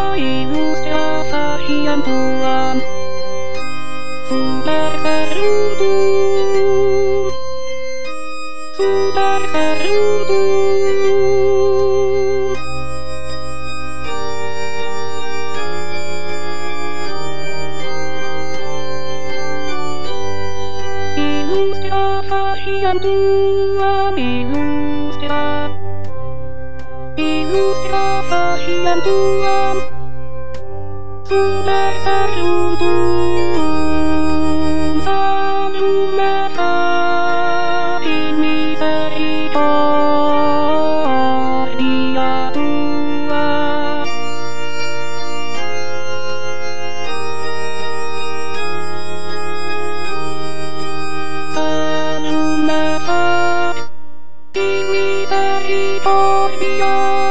Illustra faciam tuam. Super ferudum. Super ferudum. Illustra faciam tuam. Illustra. Illustra faciam tuam. Super ferudum. Samum in misericordia tua. Samum in misericordia